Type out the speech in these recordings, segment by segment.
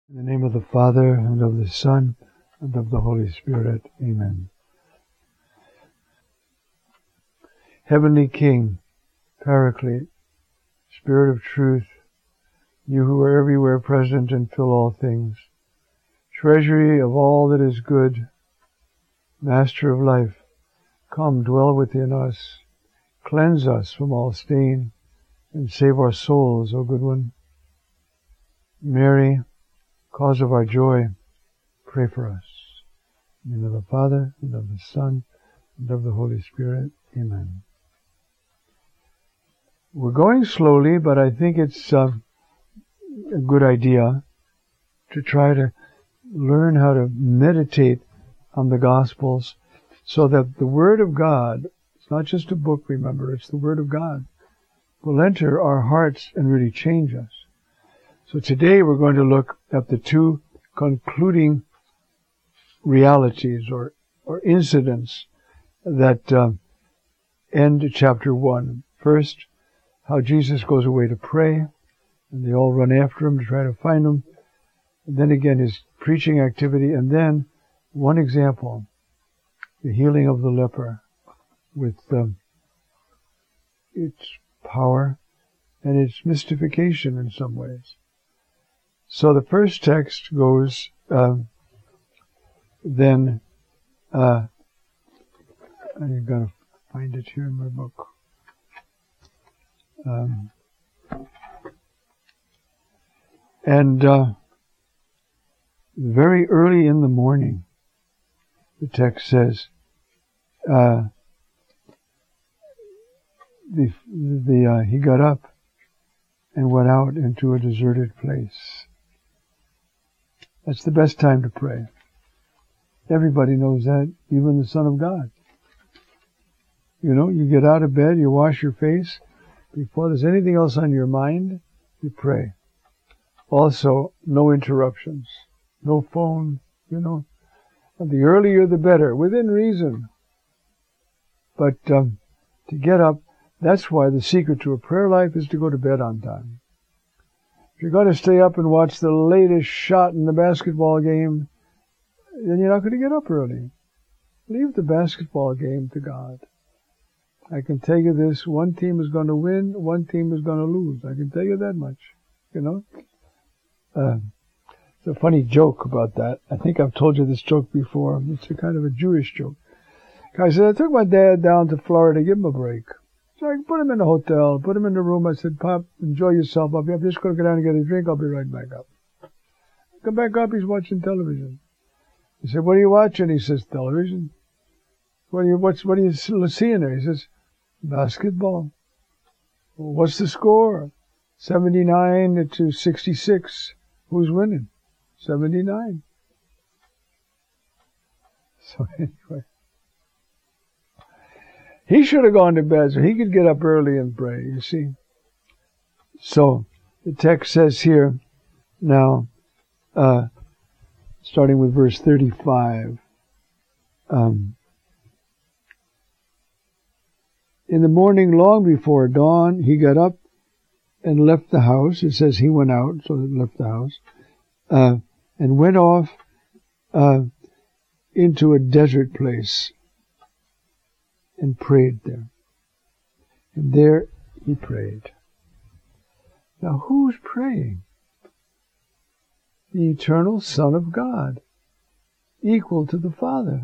In the name of the Father, and of the Son, and of the Holy Spirit. Amen. Heavenly King, Paraclete, Spirit of Truth, you who are everywhere present and fill all things, treasury of all that is good, Master of life, come dwell within us, cleanse us from all stain, and save our souls, O good one. Mary, cause of our joy, pray for us. In the name of the Father, and of the Son, and of the Holy Spirit. Amen. We're going slowly, but I think it's a good idea to try to learn how to meditate on the Gospels so that the Word of God, it's not just a book, remember, it's the Word of God, will enter our hearts and really change us. So today we're going to look at the two concluding realities or incidents that end chapter 1. First, how Jesus goes away to pray, and they all run after him to try to find him. And then again his preaching activity, and then one example, the healing of the leper with its power and its mystification in some ways. So the first text goes, I've got to find it here in my book. Very early in the morning, the text says, he got up and went out into a deserted place. That's the best time to pray. Everybody knows that, even the Son of God. You know, you get out of bed, you wash your face. Before there's anything else on your mind, you pray. Also, no interruptions. No phone, you know. And the earlier the better, within reason. But to get up, that's why the secret to a prayer life is to go to bed on time. If you're going to stay up and watch the latest shot in the basketball game, then you're not going to get up early. Leave the basketball game to God. I can tell you this, one team is going to win, one team is going to lose. I can tell you that much, you know. It's a funny joke about that. I think I've told you this joke before. It's a kind of a Jewish joke. Guy said, I took my dad down to Florida to give him a break. So I put him in the hotel, put him in the room. I said, Pop, enjoy yourself. I'm just going to go down and get a drink. I'll be right back up. Come back up, he's watching television. He said, what are you watching? He says, television. What are you seeing there? He says, basketball. Well, what's the score? 79 to 66. Who's winning? 79. So anyway, he should have gone to bed so he could get up early and pray, you see. So the text says here now, starting with verse 35, in the morning, long before dawn, he got up and left the house. It says he went out, so he left the house, and went off into a desert place and prayed there. And there he prayed. Now who's praying? The eternal Son of God, equal to the Father.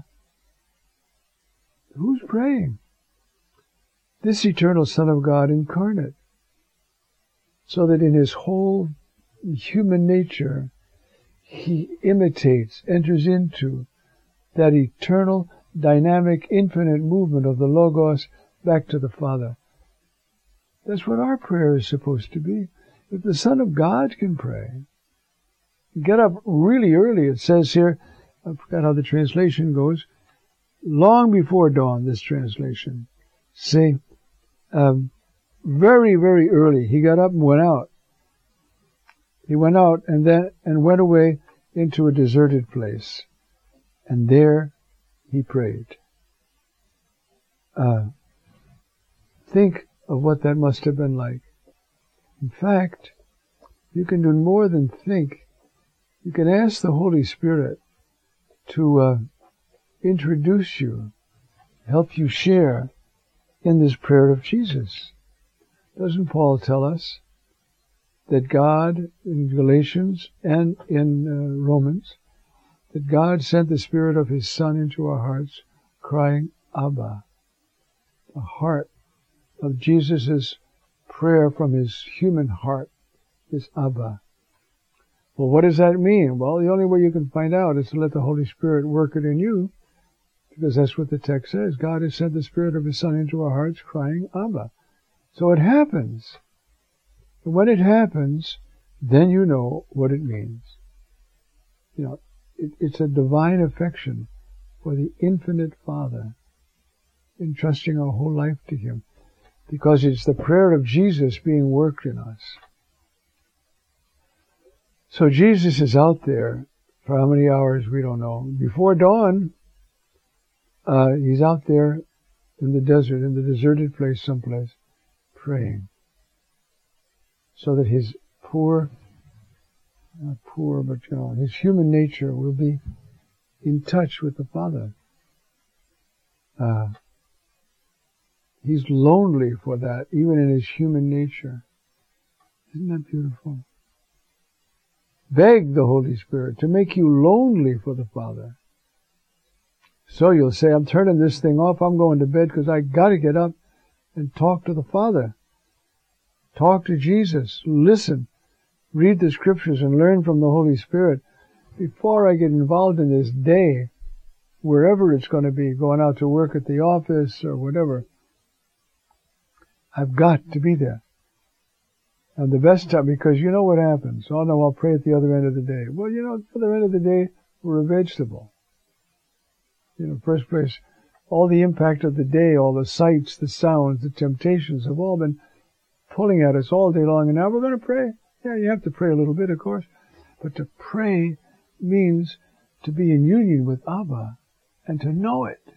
Who's praying? This eternal Son of God incarnate, so that in his whole human nature, he imitates, enters into that eternal, dynamic, infinite movement of the Logos back to the Father. That's what our prayer is supposed to be. If the Son of God can pray, get up really early. It says here, I forgot how the translation goes, long before dawn, this translation. See, very, very early, he got up and went out. He went out and went away into a deserted place. And there he prayed. Think of what that must have been like. In fact, you can do more than think. You can ask the Holy Spirit to introduce you, help you share in this prayer of Jesus. Doesn't Paul tell us that God, in Galatians and in Romans, that God sent the Spirit of His Son into our hearts, crying, Abba. The heart of Jesus' prayer from His human heart is Abba. Well, what does that mean? Well, the only way you can find out is to let the Holy Spirit work it in you, because that's what the text says. God has sent the Spirit of His Son into our hearts, crying, Abba. So it happens. And when it happens, then you know what it means. You know, it's a divine affection for the infinite Father, entrusting our whole life to Him, because it's the prayer of Jesus being worked in us. So Jesus is out there for how many hours we don't know. Before dawn, He's out there in the desert, in the deserted place someplace, praying, so that His not poor, but His human nature will be in touch with the Father. He's lonely for that, even in His human nature. Isn't that beautiful? Beg the Holy Spirit to make you lonely for the Father. So you'll say, I'm turning this thing off, I'm going to bed because I got to get up and talk to the Father. Talk to Jesus. Listen. Read the Scriptures and learn from the Holy Spirit before I get involved in this day, wherever it's going to be, going out to work at the office or whatever. I've got to be there. And the best time, because you know what happens. Oh no, I'll pray at the other end of the day. Well, at the other end of the day, we're a vegetable. First place, all the impact of the day, all the sights, the sounds, the temptations have all been pulling at us all day long. And now we're going to pray. Yeah, you have to pray a little bit, of course. But to pray means to be in union with Abba and to know it.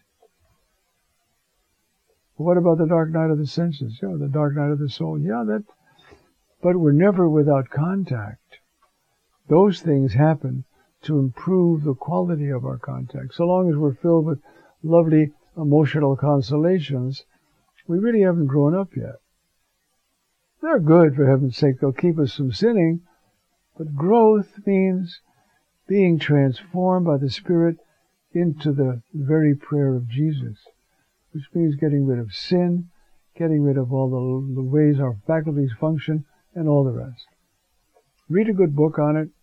What about the dark night of the senses? Yeah, the dark night of the soul. Yeah, but we're never without contact. Those things happen to improve the quality of our contact. So long as we're filled with lovely emotional consolations, we really haven't grown up yet. They're good, for heaven's sake. They'll keep us from sinning. But growth means being transformed by the Spirit into the very prayer of Jesus, which means getting rid of sin, getting rid of all the ways our faculties function, and all the rest. Read a good book on it.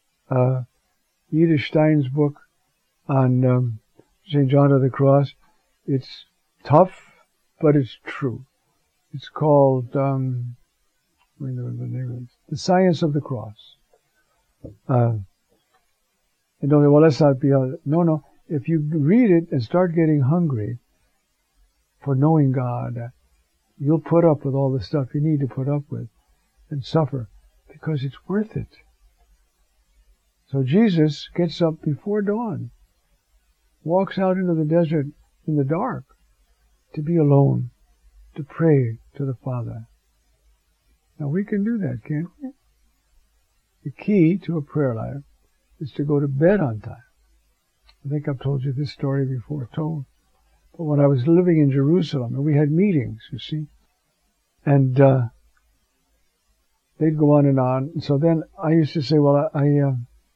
Edith Stein's book on St. John of the Cross. It's tough, but it's true. It's called The Science of the Cross. And don't say, well, let's not be... No. If you read it and start getting hungry for knowing God, you'll put up with all the stuff you need to put up with and suffer, because it's worth it. So Jesus gets up before dawn, walks out into the desert in the dark to be alone, to pray to the Father. Now we can do that, can't we? The key to a prayer life is to go to bed on time. I think I've told you this story before, but when I was living in Jerusalem, and we had meetings, you see, and they'd go on and on. And so then I used to say, well, I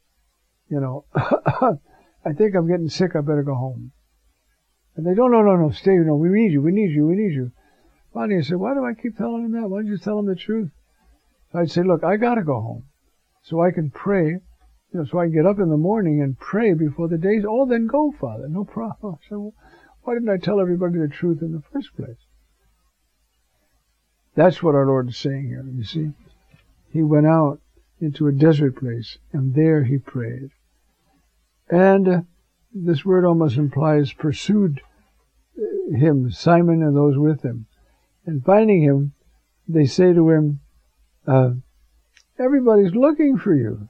think I'm getting sick, I better go home. And they don't, no, stay, we need you. Finally I said, why do I keep telling them that? Why don't you tell them the truth? So I'd say, look, I gotta go home, so I can pray, so I can get up in the morning and pray before the day's, then go, Father, no problem. I said, well, why didn't I tell everybody the truth in the first place? That's what our Lord is saying here, you see. He went out into a desert place, and there He prayed. And this word almost implies pursued Him, Simon and those with him. And finding Him, they say to Him, everybody's looking for you.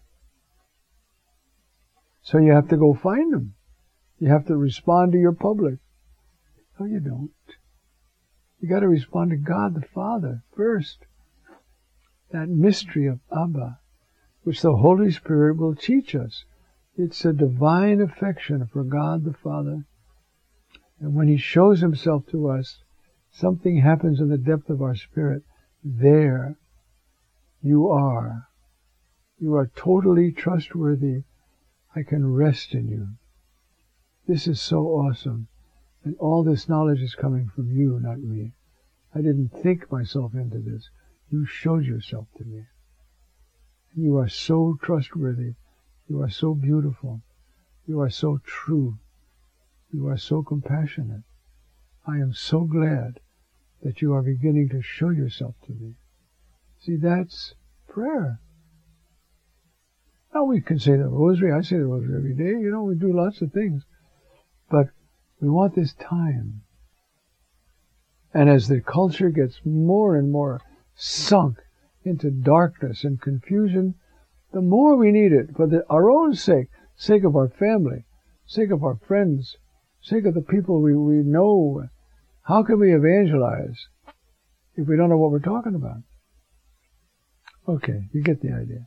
So you have to go find them. You have to respond to your public. No, you don't. You got to respond to God the Father first. That mystery of Abba, which the Holy Spirit will teach us. It's a divine affection for God the Father. And when He shows Himself to us, something happens in the depth of our spirit. There you are. You are totally trustworthy. I can rest in you. This is so awesome. And all this knowledge is coming from you, not me. I didn't think myself into this. You showed yourself to me. And you are so trustworthy. You are so beautiful. You are so true. You are so compassionate. I am so glad that you are beginning to show yourself to me. See, that's prayer. Now we can say the rosary. I say the rosary every day. You know, we do lots of things. But we want this time. And as the culture gets more and more sunk into darkness and confusion, the more we need it for our own sake of our family, sake of our friends, sake of the people we know. How can we evangelize if we don't know what we're talking about? Okay, you get the idea.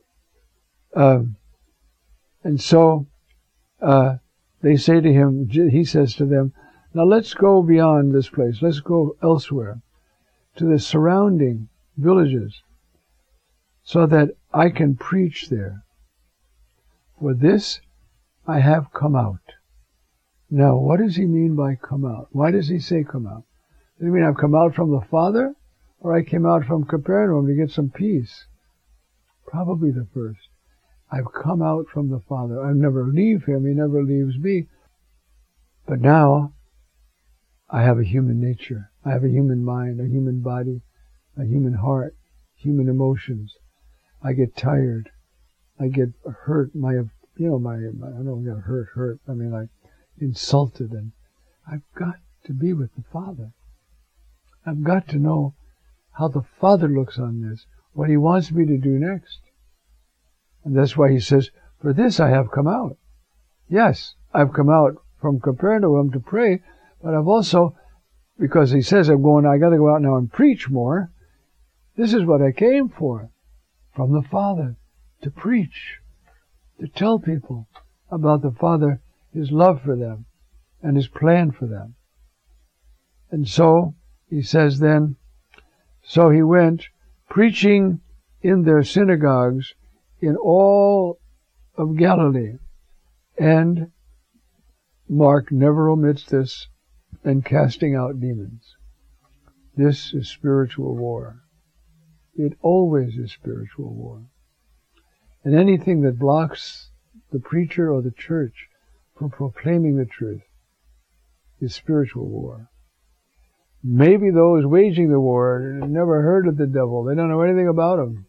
And so they say to him, he says to them, now let's go beyond this place. Let's go elsewhere to the surrounding villages so that I can preach there. For this I have come out. Now, what does he mean by come out? Why does he say come out? Does he mean I've come out from the Father, or I came out from Capernaum to get some peace? Probably the first. I've come out from the Father. I never leave Him. He never leaves me. But now, I have a human nature. I have a human mind, a human body, a human heart, human emotions. I get tired. I get hurt. I don't get hurt. I mean, like, insulted. And I've got to be with the Father. I've got to know how the Father looks on this, what He wants me to do next. And that's why He says, for this I have come out. Yes, I've come out from Capernaum to pray, but I've also, because He says I got to go out now and preach more. This is what I came for, from the Father, to preach, to tell people about the Father, His love for them, and His plan for them. And so, He says then, so He went preaching in their synagogues in all of Galilee. And Mark never omits this, and casting out demons. This is spiritual war. It always is spiritual war. And anything that blocks the preacher or the church from proclaiming the truth is spiritual war. Maybe those waging the war never heard of the devil. They don't know anything about him.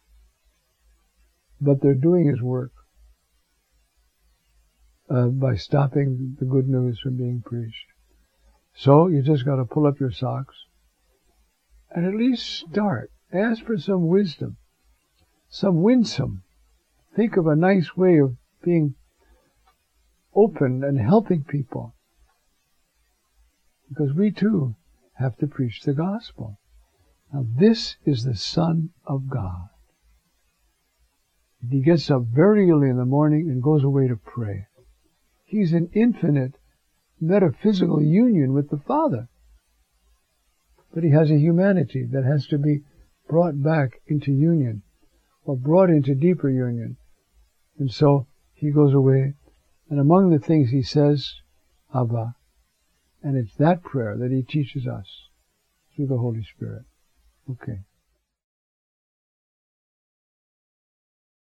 But they're doing his work by stopping the good news from being preached. So you just got to pull up your socks and at least start. Ask for some wisdom, some winsome. Think of a nice way of being open and helping people. Because we too have to preach the gospel. Now this is the Son of God. He gets up very early in the morning and goes away to pray. He's in infinite metaphysical union with the Father. But he has a humanity that has to be brought back into union, or brought into deeper union. And so he goes away, and among the things he says, Abba. And it's that prayer that he teaches us through the Holy Spirit. Okay.